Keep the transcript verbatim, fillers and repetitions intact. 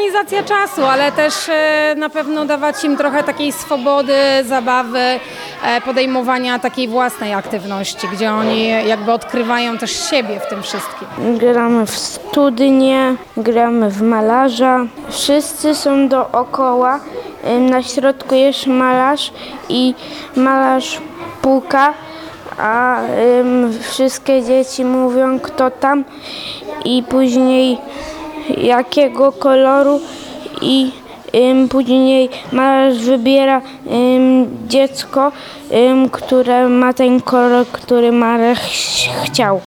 organizacja czasu, ale też e, na pewno dawać im trochę takiej swobody, zabawy, e, podejmowania takiej własnej aktywności, gdzie oni jakby odkrywają też siebie w tym wszystkim. Gramy w studnie, gramy w malarza. Wszyscy są dookoła. Na środku jest malarz i malarz puka, a ym, wszystkie dzieci mówią kto tam i później jakiego koloru i ym, później malarz wybiera ym, dziecko, ym, które ma ten kolor, który malarz chciał.